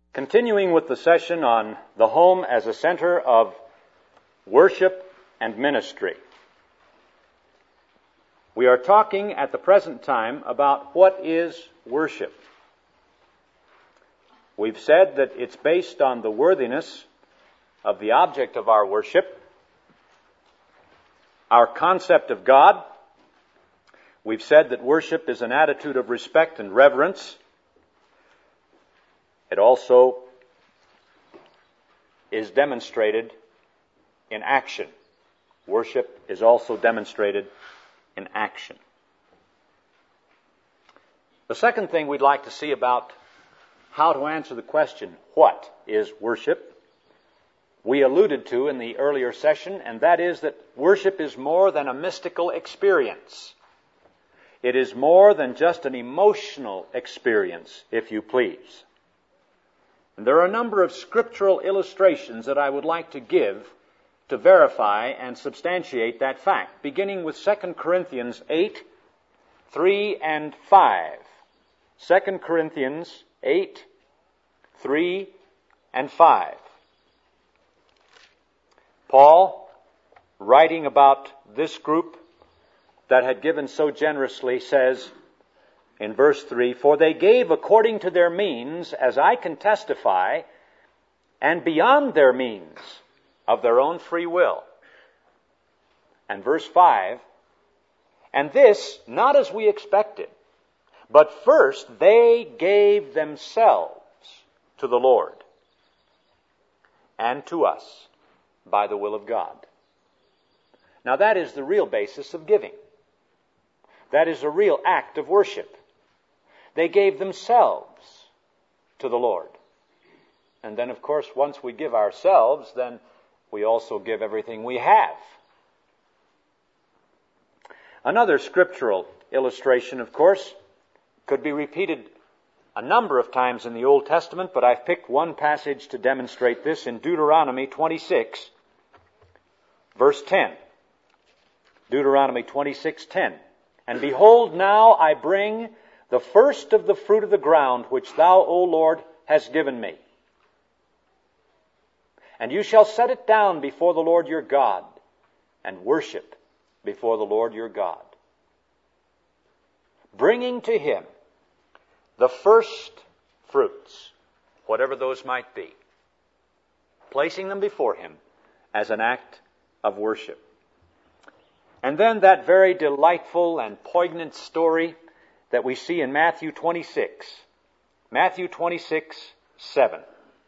Continuing with the session on the home as a center of worship and ministry. We are talking at the present time about what is worship. We've said that it's based on the worthiness of the object of our worship, our concept of God. We've said that worship is an attitude of respect and reverence. It also is demonstrated in action. Worship is also demonstrated in action. The second thing we'd like to see about how to answer the question, what is worship? We alluded to in the earlier session, and that is that worship is more than a mystical experience. It is more than just an emotional experience, if you please. And there are a number of scriptural illustrations that I would like to give to verify and substantiate that fact, beginning with 2 Corinthians 8, 3 and 5. 2 Corinthians 8, 3 and 5. Paul, writing about this group that had given so generously, says in verse 3, "For they gave according to their means, as I can testify, and beyond their means, of their own free will." And verse 5, "And this, not as we expected, but first they gave themselves to the Lord, and to us, by the will of God." Now that is the real basis of giving. That is a real act of worship. They gave themselves to the Lord. And then, of course, once we give ourselves, then we also give everything we have. Another scriptural illustration, of course, could be repeated a number of times in the Old Testament, but I've picked one passage to demonstrate this in Deuteronomy 26, verse 10. Deuteronomy 26:10. "And behold, now I bring the first of the fruit of the ground, which thou, O Lord, hast given me. And you shall set it down before the Lord your God, and worship before the Lord your God." Bringing to Him the first fruits, whatever those might be, placing them before Him as an act of worship. And then that very delightful and poignant story that we see in Matthew 26. Matthew 26, 7.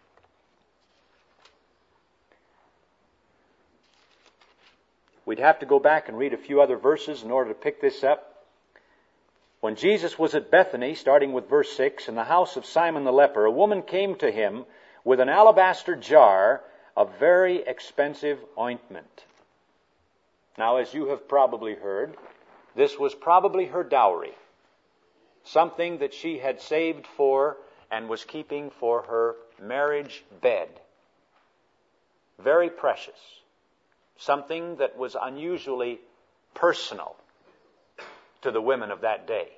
We'd have to go back and read a few other verses in order to pick this up. "When Jesus was at Bethany," starting with verse 6, "in the house of Simon the leper, a woman came to him with an alabaster jar of very expensive ointment." Now, as you have probably heard, this was probably her dowry, something that she had saved for and was keeping for her marriage bed. Very precious. Something that was unusually personal to the women of that day.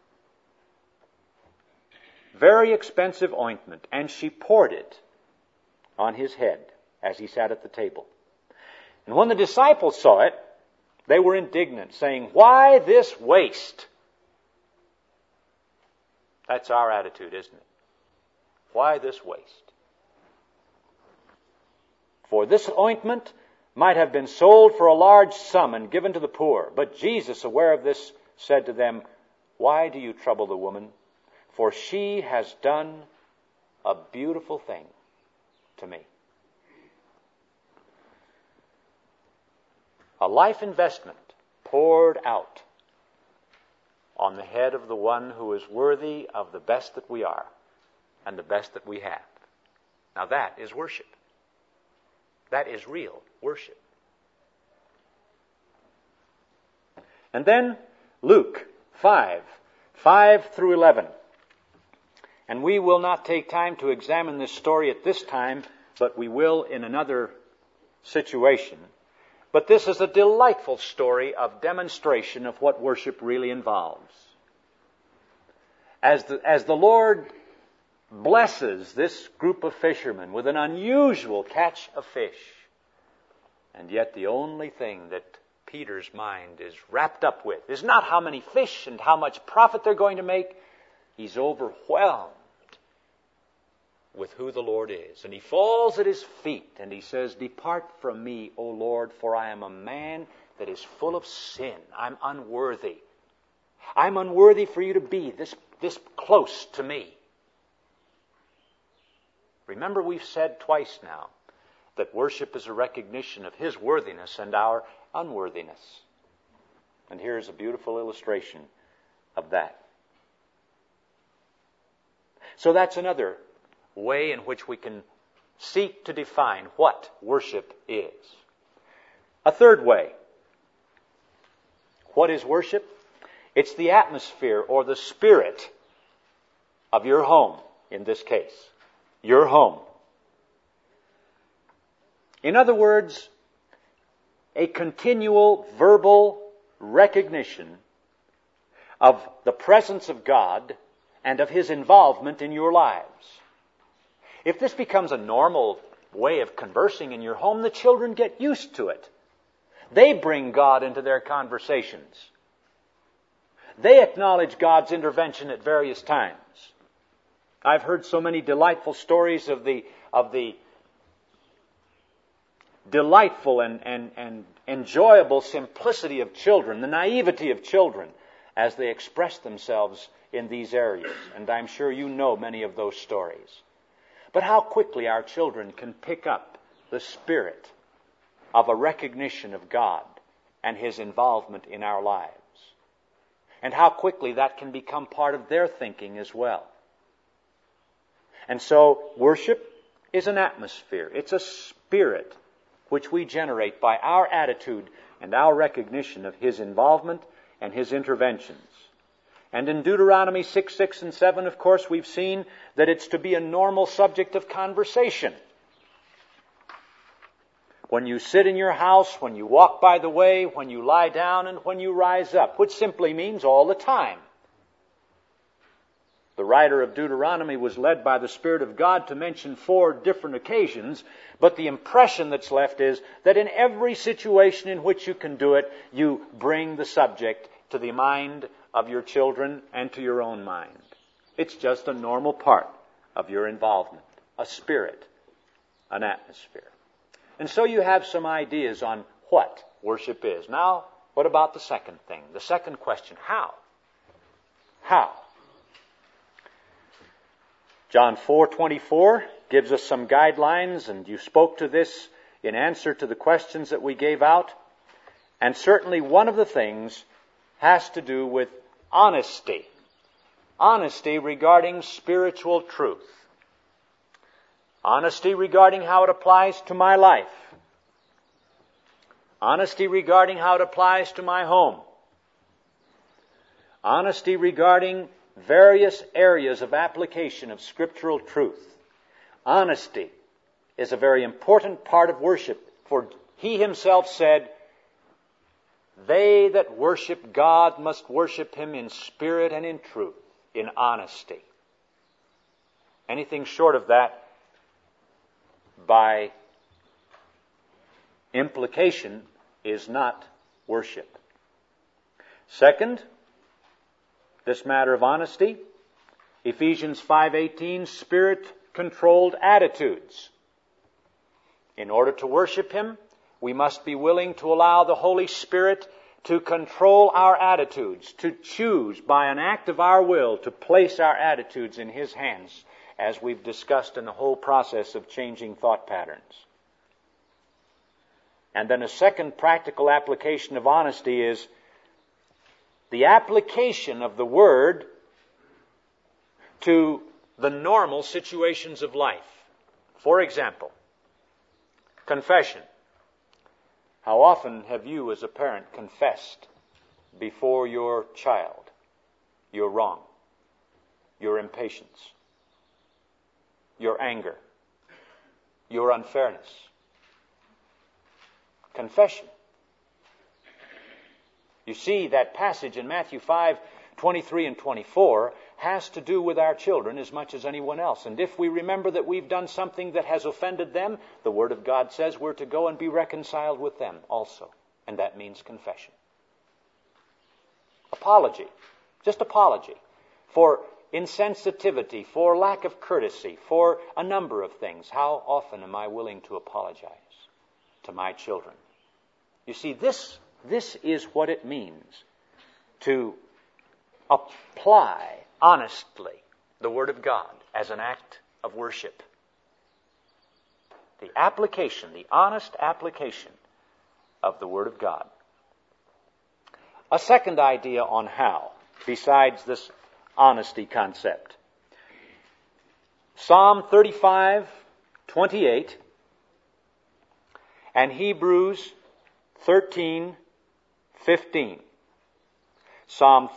Very expensive ointment, and she poured it on his head as he sat at the table. And when the disciples saw it, they were indignant, saying, "Why this waste?" That's our attitude, isn't it? Why this waste? "For this ointment might have been sold for a large sum and given to the poor." But Jesus, aware of this, said to them, "Why do you trouble the woman? For she has done a beautiful thing to me." A life investment poured out on the head of the one who is worthy of the best that we are and the best that we have. Now that is worship. That is real worship. And then Luke 5, 5 through 11. And we will not take time to examine this story at this time, but we will in another situation. But this is a delightful story of demonstration of what worship really involves. As the Lord blesses this group of fishermen with an unusual catch of fish. And yet the only thing that Peter's mind is wrapped up with is not how many fish and how much profit they're going to make. He's overwhelmed with who the Lord is. And he falls at his feet and he says, "Depart from me, O Lord, for I am a man that is full of sin. I'm unworthy. I'm unworthy for you to be this close to me." Remember, we've said twice now that worship is a recognition of His worthiness and our unworthiness. And here's a beautiful illustration of that. So that's another way in which we can seek to define what worship is. A third way. What is worship? It's the atmosphere or the spirit of your home, in this case. Your home. In other words, a continual verbal recognition of the presence of God and of His involvement in your lives. If this becomes a normal way of conversing in your home, the children get used to it. They bring God into their conversations. They acknowledge God's intervention at various times. I've heard so many delightful stories of the delightful and enjoyable simplicity of children, the naivety of children, as they express themselves in these areas. And I'm sure you know many of those stories. But how quickly our children can pick up the spirit of a recognition of God and His involvement in our lives. And how quickly that can become part of their thinking as well. And so worship is an atmosphere. It's a spirit which we generate by our attitude and our recognition of His involvement and His interventions. And in Deuteronomy 6, 6, and 7, of course, we've seen that it's to be a normal subject of conversation. When you sit in your house, when you walk by the way, when you lie down, and when you rise up, which simply means all the time. The writer of Deuteronomy was led by the Spirit of God to mention 4 different occasions, but the impression that's left is that in every situation in which you can do it, you bring the subject to the mind of your children and to your own mind. It's just a normal part of your involvement, a spirit, an atmosphere. And so you have some ideas on what worship is. Now, what about the second thing? The second question, how? How? John 4:24 gives us some guidelines, and you spoke to this in answer to the questions that we gave out. And certainly one of the things has to do with honesty. Honesty regarding spiritual truth. Honesty regarding how it applies to my life. Honesty regarding how it applies to my home. Honesty regarding various areas of application of scriptural truth. Honesty is a very important part of worship, for He Himself said, "They that worship God must worship Him in spirit and in truth," in honesty. Anything short of that, by implication, is not worship. Second, this matter of honesty, Ephesians 5:18, spirit-controlled attitudes. In order to worship Him, we must be willing to allow the Holy Spirit to control our attitudes, to choose by an act of our will to place our attitudes in His hands, as we've discussed in the whole process of changing thought patterns. And then a second practical application of honesty is the application of the Word to the normal situations of life. For example, confession. How often have you as a parent confessed before your child your wrong, your impatience, your anger, your unfairness? Confession. You see that passage in Matthew 5:23 and 24 has to do with our children as much as anyone else. And if we remember that we've done something that has offended them, the Word of God says we're to go and be reconciled with them also. And that means confession. Apology. Just apology. For insensitivity, for lack of courtesy, for a number of things. How often am I willing to apologize to my children? You see, this is what it means to apply honestly the Word of God as an act of worship. The application, the honest application of the Word of God. A second idea on how, besides this honesty concept. Psalm 35:28 and Hebrews 13:15. Psalm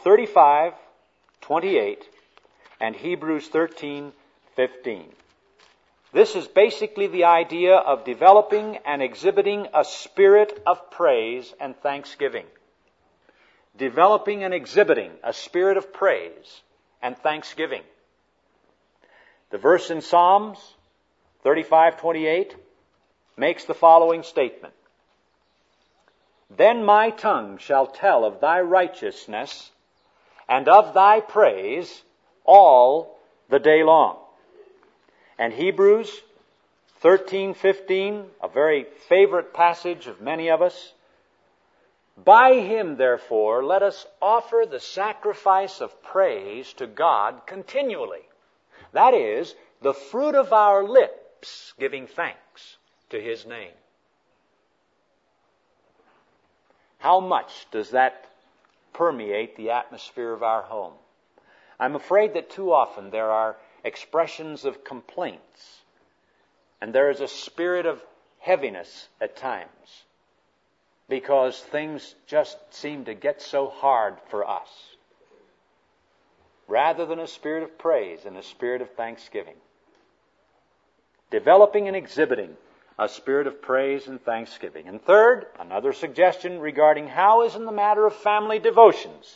35:28 and Hebrews 13:15. This is basically the idea of developing and exhibiting a spirit of praise and thanksgiving. Developing and exhibiting a spirit of praise and thanksgiving. The verse in Psalms 35:28 makes the following statement. Then my tongue shall tell of thy righteousness and of thy praise all the day long. And Hebrews 13:15, a very favorite passage of many of us. By him, therefore, let us offer the sacrifice of praise to God continually. That is, the fruit of our lips giving thanks to his name. How much does that permeate the atmosphere of our home? I'm afraid that too often there are expressions of complaints, and there is a spirit of heaviness at times, because things just seem to get so hard for us, rather than a spirit of praise and a spirit of thanksgiving. Developing and exhibiting a spirit of praise and thanksgiving. And third, another suggestion regarding how is in the matter of family devotions.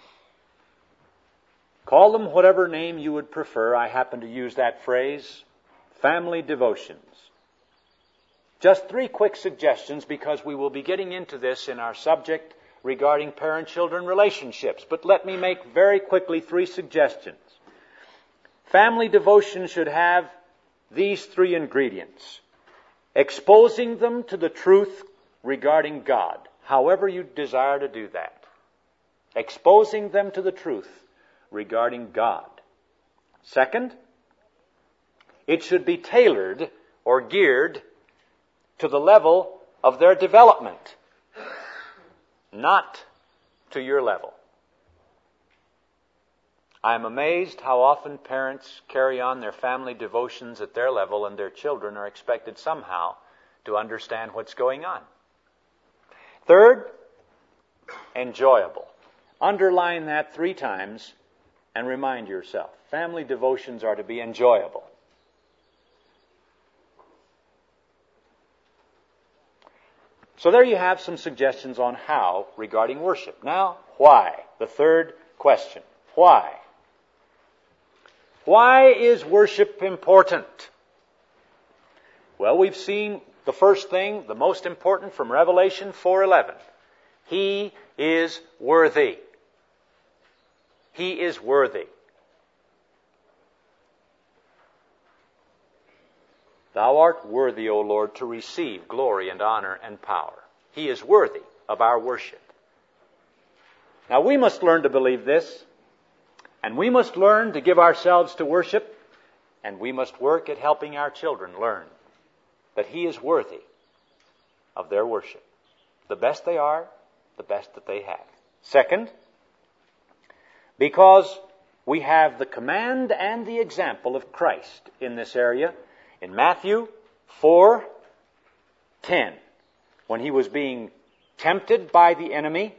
Call them whatever name you would prefer. I happen to use that phrase, family devotions. Just 3 quick suggestions, because we will be getting into this in our subject regarding parent-children relationships. But let me make very quickly 3 suggestions. Family devotion should have these 3 ingredients. Exposing them to the truth regarding God, however you desire to do that. Exposing them to the truth regarding God. Second, it should be tailored or geared to the level of their development, not to your level. I am amazed how often parents carry on their family devotions at their level, and their children are expected somehow to understand what's going on. Third, enjoyable. Underline that 3 times and remind yourself. Family devotions are to be enjoyable. So there you have some suggestions on how regarding worship. Now, why? The third question. Why? Why is worship important? Well, we've seen the first thing, the most important, from Revelation 4:11. He is worthy. He is worthy. Thou art worthy, O Lord, to receive glory and honor and power. He is worthy of our worship. Now we must learn to believe this, and we must learn to give ourselves to worship, and we must work at helping our children learn that He is worthy of their worship. The best they are, the best that they have. Second, because we have the command and the example of Christ in this area. In Matthew 4:10, when He was being tempted by the enemy,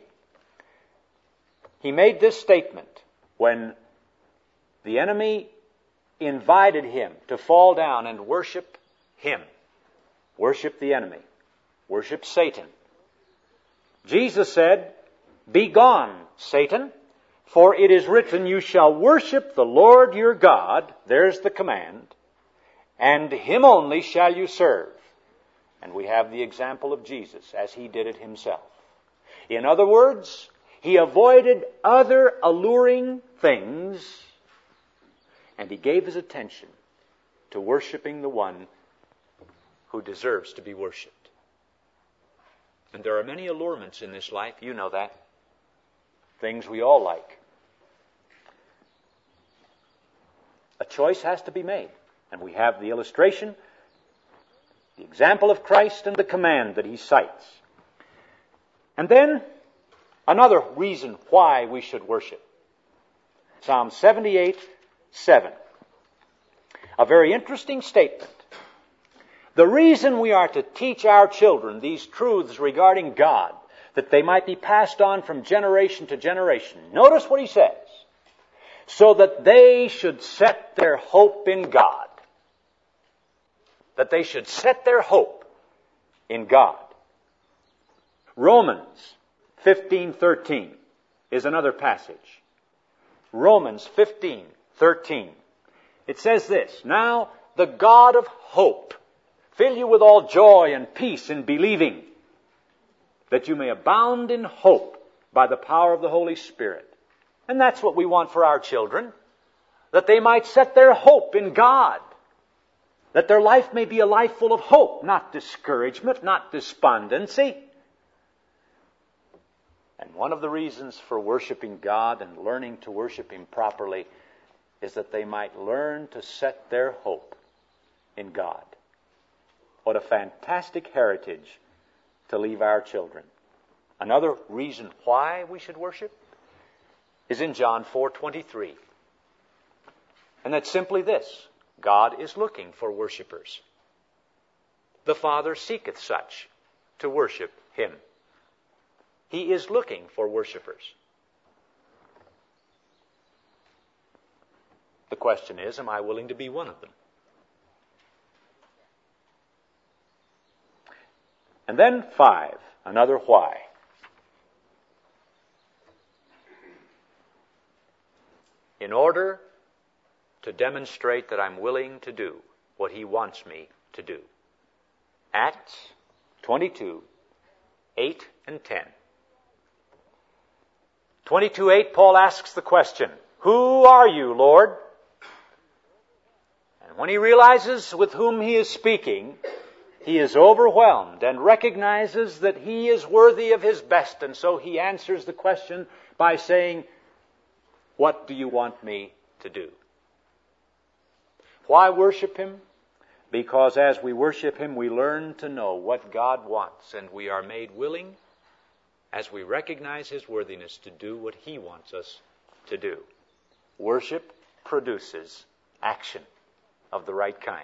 He made this statement when the enemy invited Him to fall down and worship Him. Worship the enemy. Worship Satan. Jesus said, "Begone, Satan, For it is written, you shall worship the Lord your God, there's the command, and Him only shall you serve. And we have the example of Jesus as He did it Himself. In other words, He avoided other alluring things, and He gave His attention to worshiping the one who deserves to be worshipped. And there are many allurements in this life, you know that. Things we all like. A choice has to be made. And we have the illustration, the example of Christ, and the command that He cites. And then, another reason why we should worship. Psalm 78:7. A very interesting statement. The reason we are to teach our children these truths regarding God, that they might be passed on from generation to generation. Notice what he says. So that they should set their hope in God. That they should set their hope in God. Romans 15:13 is another passage. Romans 15:13. It says this, now the God of hope fill you with all joy and peace in believing, that you may abound in hope by the power of the Holy Spirit. And that's what we want for our children, that they might set their hope in God, that their life may be a life full of hope, not discouragement, not despondency. And one of the reasons for worshiping God and learning to worship Him properly is that they might learn to set their hope in God. What a fantastic heritage to leave our children. Another reason why we should worship is in John 4:23. And that's simply this. God is looking for worshipers. The Father seeketh such to worship Him. He is looking for worshipers. The question is, am I willing to be one of them? And then 5, another why. In order to demonstrate that I'm willing to do what He wants me to do. Acts 22:8 and 10. 22:8, Paul asks the question, who are you, Lord? And when he realizes with whom he is speaking, he is overwhelmed and recognizes that he is worthy of his best. And so he answers the question by saying, what do you want me to do? Why worship Him? Because as we worship Him, we learn to know what God wants, and we are made willing as we recognize His worthiness to do what He wants us to do. Worship produces action of the right kind.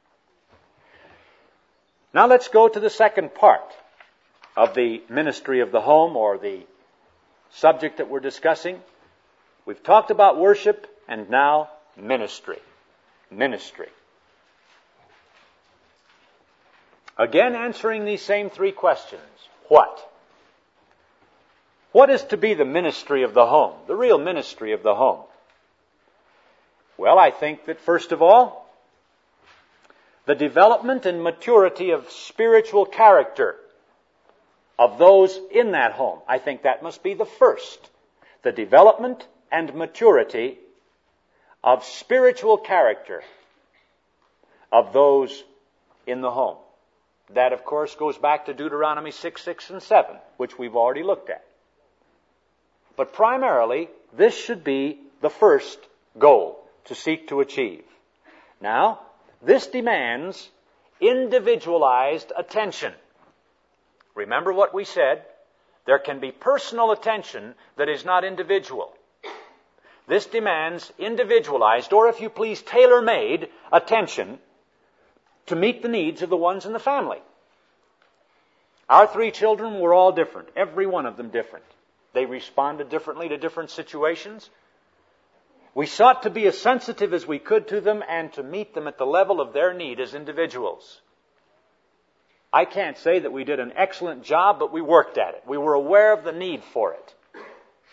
Now let's go to the second part of the ministry of the home, or the subject that we're discussing. We've talked about worship, and now ministry. Ministry. Again, answering these same 3 questions. What? What is to be the ministry of the home? The real ministry of the home? Well, I think that first of all, the development and maturity of spiritual character of those in that home. I think that must be the first. The development and maturity of spiritual character of those in the home. That, of course, goes back to Deuteronomy 6 and 7, which we've already looked at. But primarily, this should be the first goal to seek to achieve. Now, this demands individualized attention. Remember what we said? There can be personal attention that is not individual. This demands individualized, or if you please, tailor-made attention to meet the needs of the ones in the family. Our 3 children were all different, every one of them different. They responded differently to different situations. We sought to be as sensitive as we could to them and to meet them at the level of their need as individuals. I can't say that we did an excellent job, but we worked at it. We were aware of the need for it.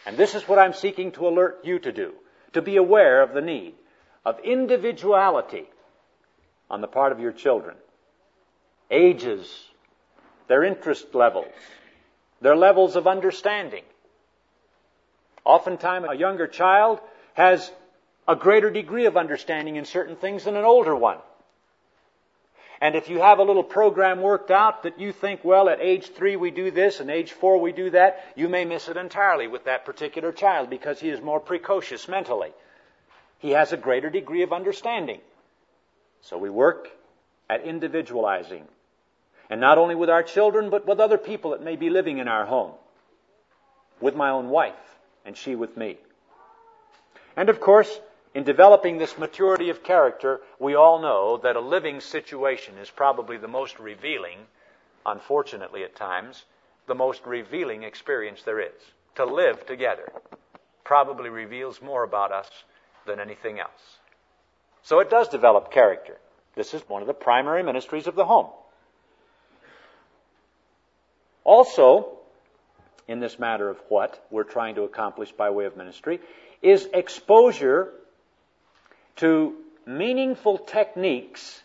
And this is what I'm seeking to alert you to do, to be aware of the need of individuality on the part of your children. Ages, their interest levels, their levels of understanding. Oftentimes, a younger child has a greater degree of understanding in certain things than an older one. And if you have a little program worked out that you think, well, at age 3 we do this, and age 4 we do that, you may miss it entirely with that particular child because he is more precocious mentally. He has a greater degree of understanding. So we work at individualizing. And not only with our children, but with other people that may be living in our home. With my own wife, and she with me. And of course, in developing this maturity of character, we all know that a living situation is probably the most revealing, unfortunately at times, the most revealing experience there is. To live together probably reveals more about us than anything else. So it does develop character. This is one of the primary ministries of the home. Also, in this matter of what we're trying to accomplish by way of ministry, is exposure to meaningful techniques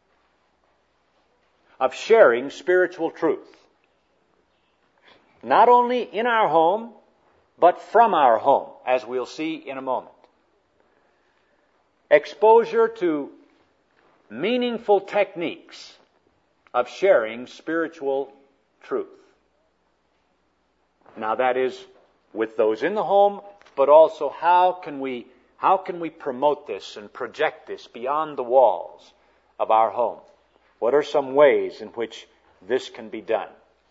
of sharing spiritual truth. Not only in our home, but from our home, as we'll see in a moment. Exposure to meaningful techniques of sharing spiritual truth. Now that is with those in the home, but also how can we promote this and project this beyond the walls of our home? What are some ways in which this can be done?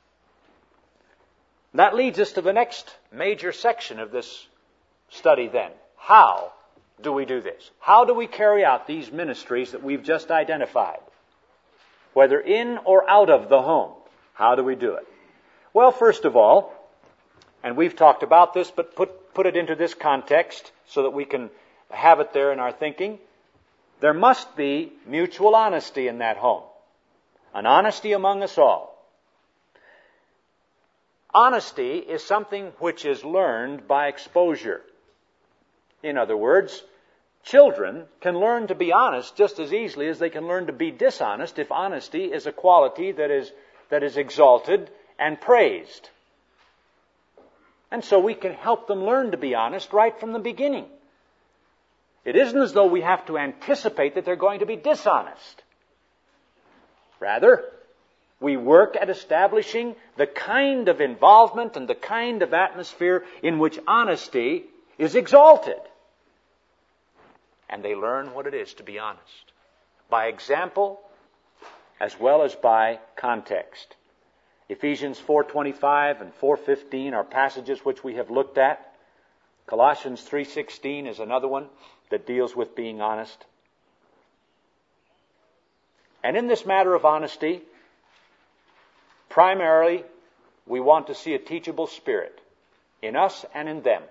That leads us to the next major section of this study then. How do we do this? How do we carry out these ministries that we've just identified? Whether in or out of the home, how do we do it? Well, first of all, and we've talked about this, but put it into this context so that we can have it there in our thinking. There must be mutual honesty in that home. An honesty among us all. Honesty is something which is learned by exposure. In other words, children can learn to be honest just as easily as they can learn to be dishonest if honesty is a quality that is exalted and praised. And so we can help them learn to be honest right from the beginning. It isn't as though we have to anticipate that they're going to be dishonest. Rather, we work at establishing the kind of involvement and the kind of atmosphere in which honesty is exalted. And they learn what it is to be honest. By example, as well as by context. Ephesians 4:25 and 4:15 are passages which we have looked at. Colossians 3:16 is another one that deals with being honest. And in this matter of honesty, primarily, we want to see a teachable spirit in us and in them.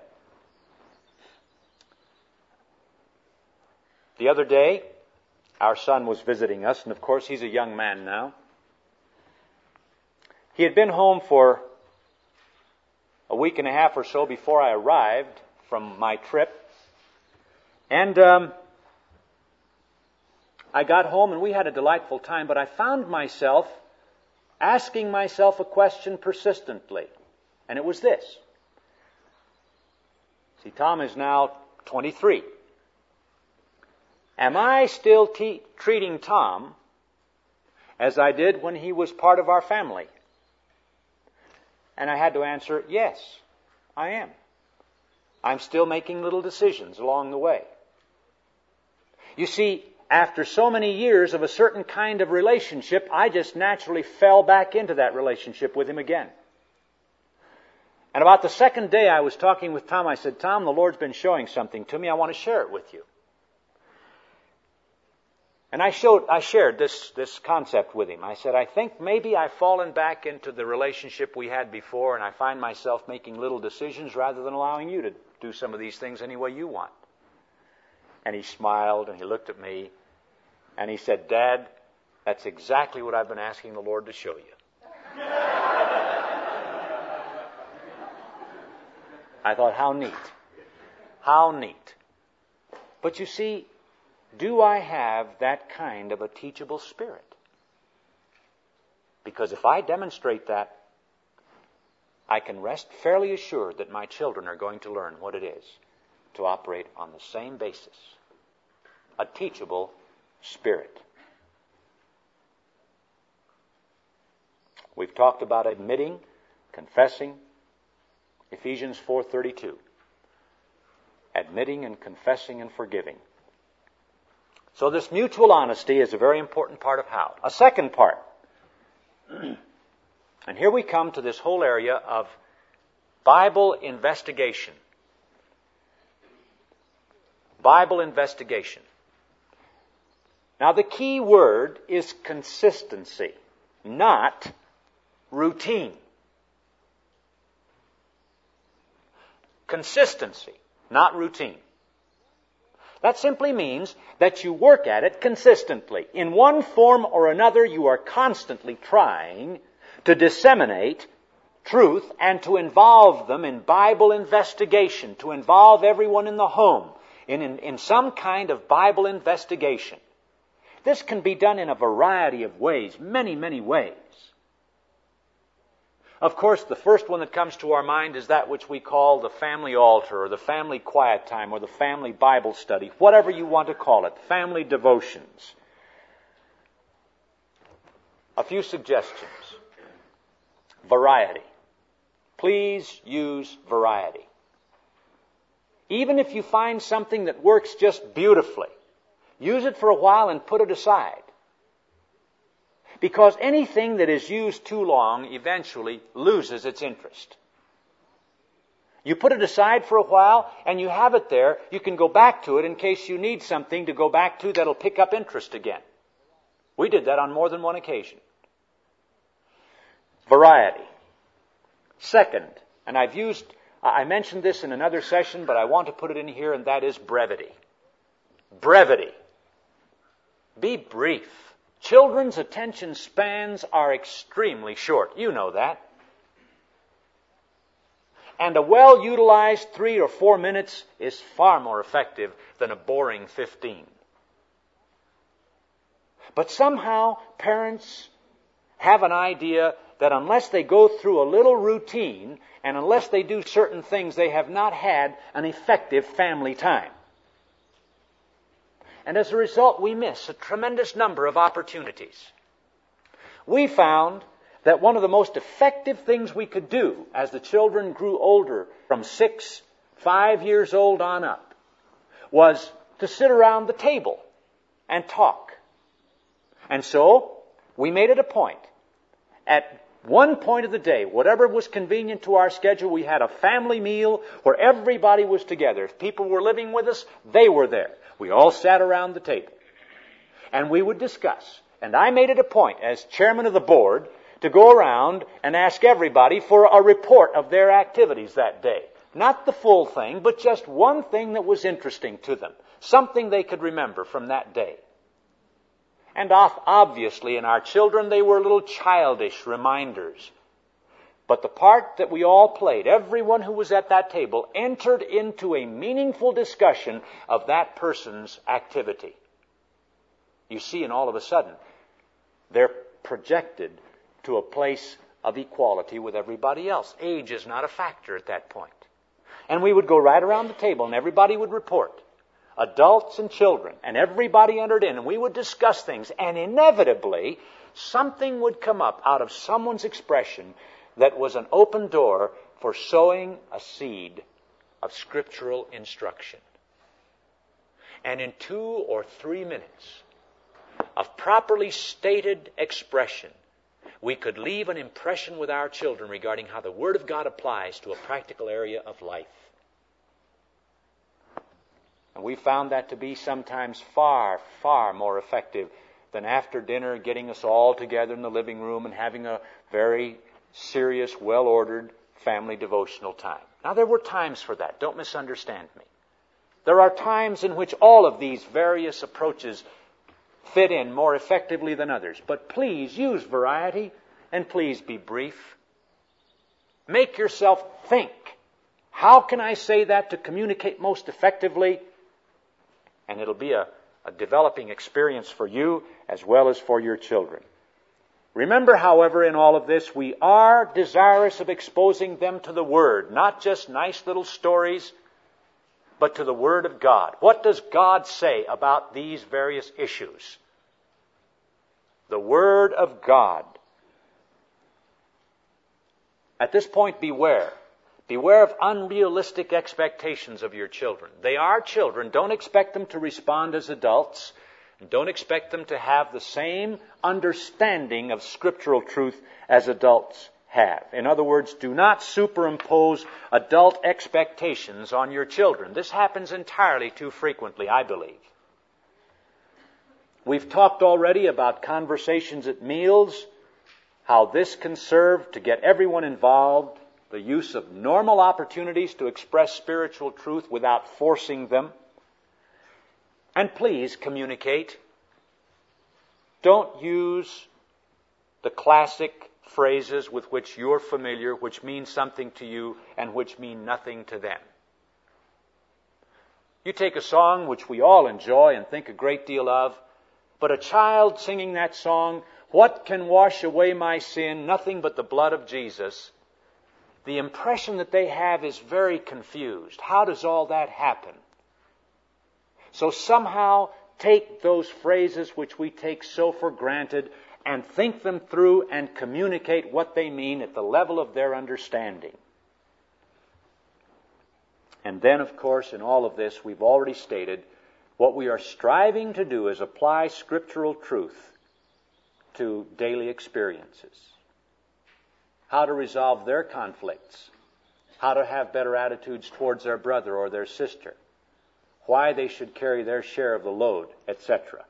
The other day, our son was visiting us, and of course he's a young man now. He had been home for a week and a half or so before I arrived from my trip. And I got home and we had a delightful time, but I found myself asking myself a question persistently. And it was this. See, Tom is now 23. Am I still treating Tom as I did when he was part of our family? And I had to answer, yes, I am. I'm still making little decisions along the way. You see, after so many years of a certain kind of relationship, I just naturally fell back into that relationship with him again. And about the second day I was talking with Tom, I said, Tom, the Lord's been showing something to me. I want to share it with you. And I shared this concept with him. I said, I think maybe I've fallen back into the relationship we had before, and I find myself making little decisions rather than allowing you to do some of these things any way you want. And he smiled, and he looked at me, and he said, Dad, that's exactly what I've been asking the Lord to show you. I thought, how neat. How neat. But you see, do I have that kind of a teachable spirit? Because if I demonstrate that, I can rest fairly assured that my children are going to learn what it is to operate on the same basis. A teachable spirit. We've talked about admitting, confessing. Ephesians 4:32. Admitting and confessing and forgiving. So this mutual honesty is a very important part of how. A second part. And here we come to this whole area of Bible investigation. Bible investigation. Now the key word is consistency, not routine. Consistency, not routine. That simply means that you work at it consistently. In one form or another, you are constantly trying to disseminate truth and to involve them in Bible investigation, to involve everyone in the home in some kind of Bible investigation. This can be done in a variety of ways, many, many ways. Of course, the first one that comes to our mind is that which we call the family altar or the family quiet time or the family Bible study, whatever you want to call it, family devotions. A few suggestions. Variety. Please use variety. Even if you find something that works just beautifully, use it for a while and put it aside. Because anything that is used too long eventually loses its interest. You put it aside for a while and you have it there. You can go back to it in case you need something to go back to that'll pick up interest again. We did that on more than one occasion. Variety. Second, and I mentioned this in another session, but I want to put it in here, and that is brevity. Brevity. Be brief. Children's attention spans are extremely short. You know that. And a well-utilized 3 or 4 minutes is far more effective than a boring 15. But somehow parents have an idea that unless they go through a little routine and unless they do certain things, they have not had an effective family time. And as a result, we miss a tremendous number of opportunities. We found that one of the most effective things we could do as the children grew older, from 6, 5 years old on up, was to sit around the table and talk. And so, we made it a point. At one point of the day, whatever was convenient to our schedule, we had a family meal where everybody was together. If people were living with us, they were there. We all sat around the table. And we would discuss. And I made it a point, as chairman of the board, to go around and ask everybody for a report of their activities that day. Not the full thing, but just one thing that was interesting to them. Something they could remember from that day. And obviously in our children, they were little childish reminders. But the part that we all played, everyone who was at that table, entered into a meaningful discussion of that person's activity. You see, and all of a sudden, they're projected to a place of equality with everybody else. Age is not a factor at that point. And we would go right around the table and everybody would report. Adults and children, and everybody entered in, and we would discuss things, and inevitably something would come up out of someone's expression that was an open door for sowing a seed of scriptural instruction. And in 2 or 3 minutes of properly stated expression, we could leave an impression with our children regarding how the Word of God applies to a practical area of life. And we found that to be sometimes far, far more effective than after dinner getting us all together in the living room and having a very serious, well-ordered family devotional time. Now, there were times for that. Don't misunderstand me. There are times in which all of these various approaches fit in more effectively than others. But please use variety and please be brief. Make yourself think. How can I say that to communicate most effectively? And it'll be a developing experience for you as well as for your children. Remember, however, in all of this, we are desirous of exposing them to the Word, not just nice little stories, but to the Word of God. What does God say about these various issues? The Word of God. At this point, beware. Beware of unrealistic expectations of your children. They are children. Don't expect them to respond as adults. And don't expect them to have the same understanding of scriptural truth as adults have. In other words, do not superimpose adult expectations on your children. This happens entirely too frequently, I believe. We've talked already about conversations at meals, how this can serve to get everyone involved, the use of normal opportunities to express spiritual truth without forcing them. And please communicate. Don't use the classic phrases with which you're familiar, which mean something to you and which mean nothing to them. You take a song which we all enjoy and think a great deal of, but a child singing that song, "What can wash away my sin? Nothing but the blood of Jesus." The impression that they have is very confused. How does all that happen? So somehow take those phrases which we take so for granted and think them through and communicate what they mean at the level of their understanding. And then, of course, in all of this, we've already stated, what we are striving to do is apply scriptural truth to daily experiences. How to resolve their conflicts, how to have better attitudes towards their brother or their sister, why they should carry their share of the load, etc.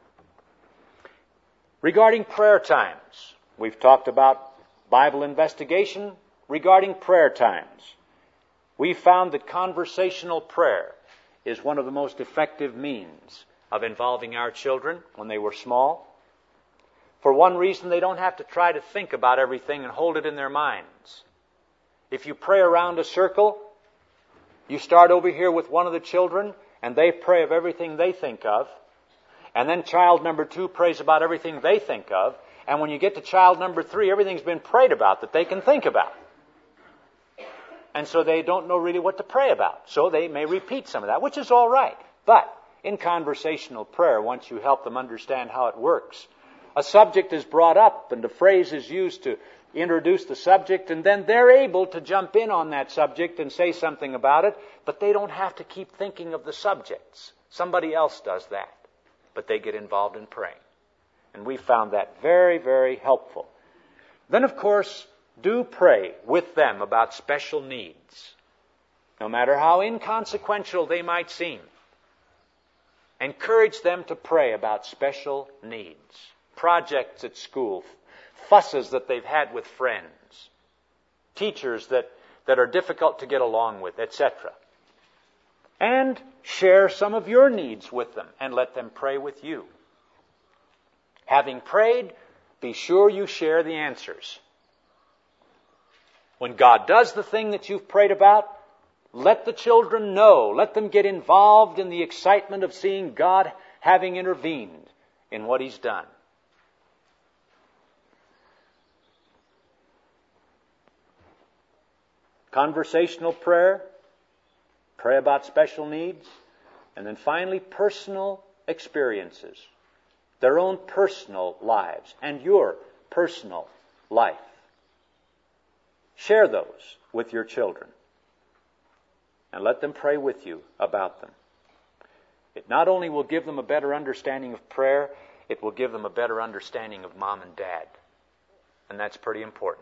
Regarding prayer times, we've talked about Bible investigation. Regarding prayer times, we found that conversational prayer is one of the most effective means of involving our children when they were small. For one reason, they don't have to try to think about everything and hold it in their minds. If you pray around a circle, you start over here with one of the children, and they pray of everything they think of, and then child number 2 prays about everything they think of, and when you get to child number 3, everything's been prayed about that they can think about. And so they don't know really what to pray about. So they may repeat some of that, which is all right. But in conversational prayer, once you help them understand how it works, a subject is brought up and a phrase is used to introduce the subject, and then they're able to jump in on that subject and say something about it, but they don't have to keep thinking of the subjects. Somebody else does that, but they get involved in praying. And we found that very, very helpful. Then, of course, do pray with them about special needs, no matter how inconsequential they might seem. Encourage them to pray about special needs. Projects at school, fusses that they've had with friends, teachers that are difficult to get along with, etc. And share some of your needs with them and let them pray with you. Having prayed, be sure you share the answers. When God does the thing that you've prayed about, let the children know. Let them get involved in the excitement of seeing God having intervened in what He's done. Conversational prayer, pray about special needs, and then finally personal experiences, their own personal lives and your personal life. Share those with your children and let them pray with you about them. It not only will give them a better understanding of prayer, it will give them a better understanding of mom and dad. And that's pretty important.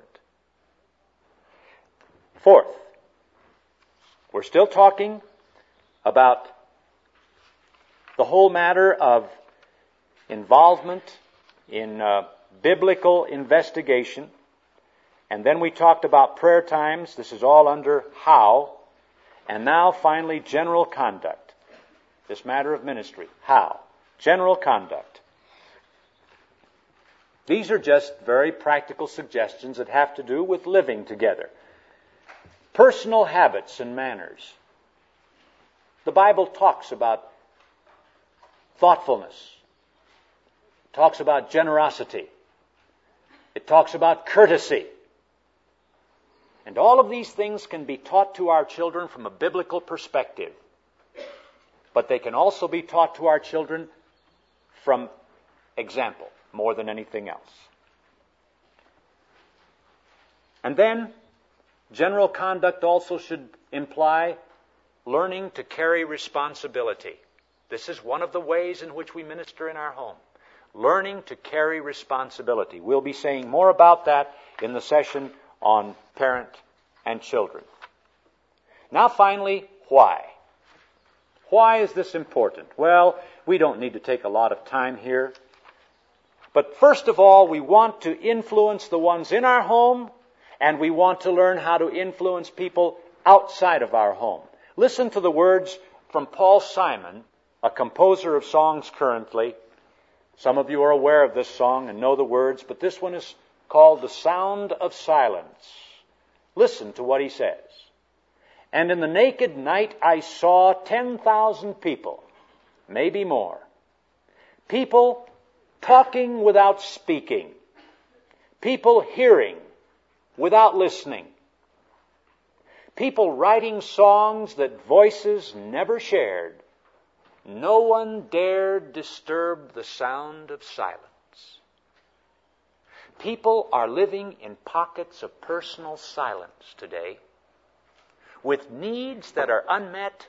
Fourth, we're still talking about the whole matter of involvement in biblical investigation. And then we talked about prayer times. This is all under how. And now finally general conduct. This matter of ministry. How? General conduct. These are just very practical suggestions that have to do with living together. personal habits and manners. The Bible talks about thoughtfulness. It talks about generosity. It talks about courtesy. And all of these things can be taught to our children from a biblical perspective. But they can also be taught to our children from example, more than anything else. And then, general conduct also should imply learning to carry responsibility. This is one of the ways in which we minister in our home. Learning to carry responsibility. We'll be saying more about that in the session on parent and children. Now finally, why? Why is this important? Well, we don't need to take a lot of time here. But first of all, we want to influence the ones in our home, and we want to learn how to influence people outside of our home. Listen to the words from Paul Simon, a composer of songs currently. Some of you are aware of this song and know the words, but this one is called The Sound of Silence. Listen to what he says. And in the naked night I saw 10,000 people, maybe more. People talking without speaking. People hearing without listening. People writing songs that voices never shared. No one dared disturb the sound of silence. People are living in pockets of personal silence today, with needs that are unmet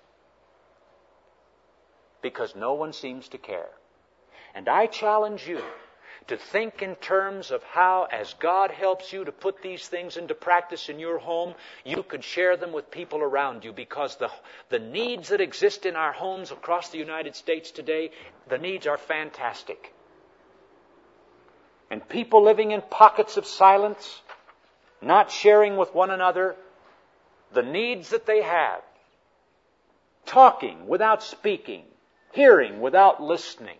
because no one seems to care. And I challenge you to think in terms of how, as God helps you to put these things into practice in your home, you could share them with people around you, because the needs that exist in our homes across the United States today, the needs are fantastic. And people living in pockets of silence, not sharing with one another the needs that they have, talking without speaking, hearing without listening.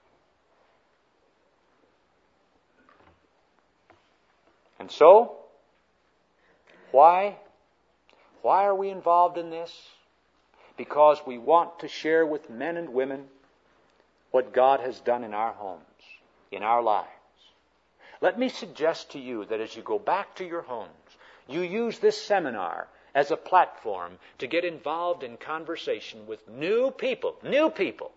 And so, why are we involved in this? Because we want to share with men and women what God has done in our homes, in our lives. Let me suggest to you that as you go back to your homes, you use this seminar as a platform to get involved in conversation with new people. New people.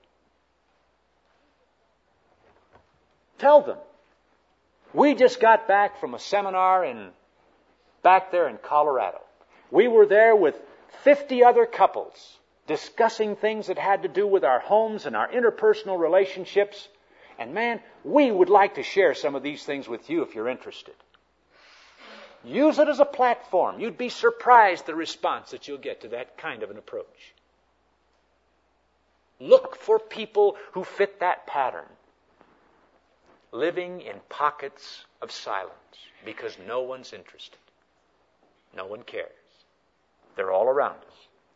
Tell them. We just got back from a seminar back there in Colorado. We were there with 50 other couples discussing things that had to do with our homes and our interpersonal relationships. And man, we would like to share some of these things with you if you're interested. Use it as a platform. You'd be surprised the response that you'll get to that kind of an approach. Look for people who fit that pattern. Living in pockets of silence because no one's interested. No one cares. They're all around us.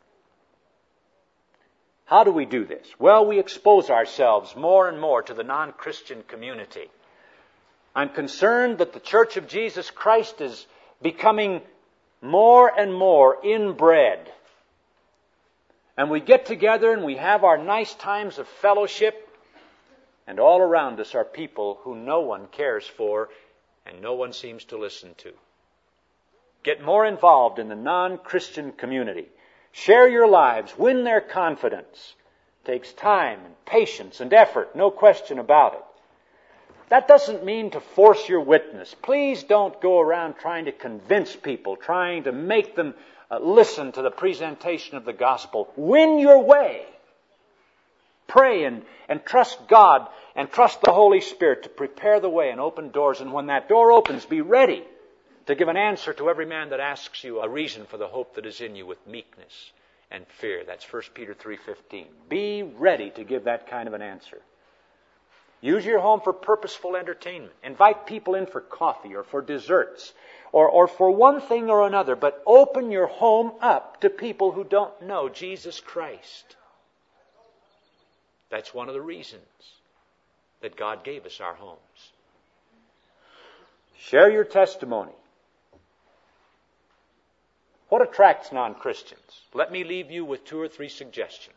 How do we do this? Well, we expose ourselves more and more to the non-Christian community. I'm concerned that the Church of Jesus Christ is becoming more and more inbred. And we get together and we have our nice times of fellowship, and all around us are people who no one cares for and no one seems to listen to. Get more involved in the non-Christian community. Share your lives. Win their confidence. It takes time and patience and effort, no question about it. That doesn't mean to force your witness. Please don't go around trying to convince people, trying to make them listen to the presentation of the gospel. Win your way. Pray and trust God and trust the Holy Spirit to prepare the way and open doors. And when that door opens, be ready to give an answer to every man that asks you a reason for the hope that is in you with meekness and fear. That's 1 Peter 3:15. Be ready to give that kind of an answer. Use your home for purposeful entertainment. Invite people in for coffee or for desserts or for one thing or another, but open your home up to people who don't know Jesus Christ. That's one of the reasons that God gave us our homes. Share your testimony. What a attracts non-Christians? Let me leave you with 2 or 3 suggestions.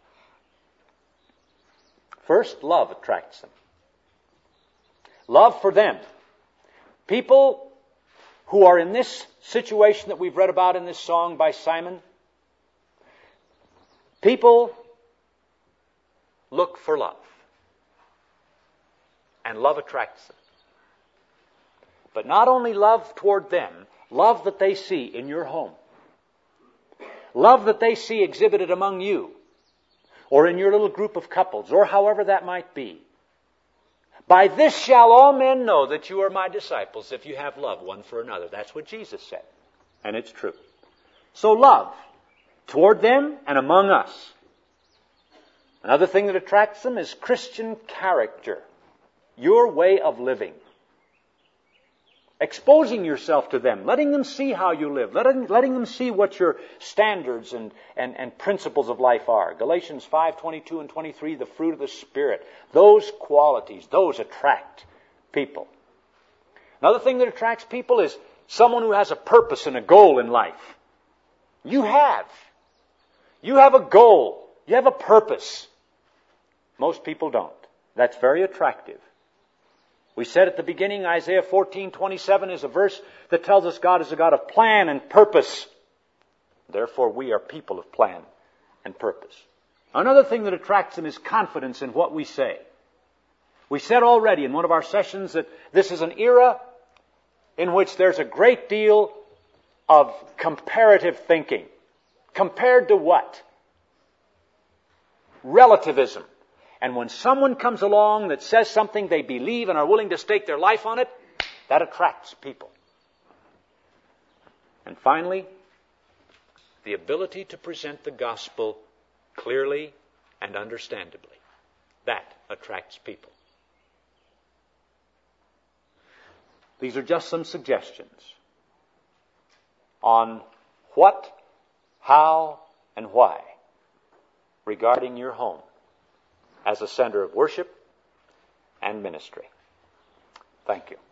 First, love attracts them. Love for them. People who are in this situation that we've read about in this song by Simon, people look for love. And love attracts them. But not only love toward them, love that they see in your home. Love that they see exhibited among you, or in your little group of couples, or however that might be. By this shall all men know that you are my disciples, if you have love one for another. That's what Jesus said. And it's true. So love toward them and among us. Another thing that attracts them is Christian character. Your way of living. Exposing yourself to them, letting them see how you live, letting them see what your standards and principles of life are. Galatians 5:22 and 23, the fruit of the Spirit. Those qualities, those attract people. Another thing that attracts people is someone who has a purpose and a goal in life. You have. You have a goal. You have a purpose. Most people don't. That's very attractive. We said at the beginning, Isaiah 14:27 is a verse that tells us God is a God of plan and purpose. Therefore, we are people of plan and purpose. Another thing that attracts them is confidence in what we say. We said already in one of our sessions that this is an era in which there's a great deal of comparative thinking. Compared to what? Relativism. And when someone comes along that says something they believe and are willing to stake their life on it, that attracts people. And finally, the ability to present the gospel clearly and understandably. That attracts people. These are just some suggestions on what, how, and why regarding your home as a center of worship and ministry. Thank you.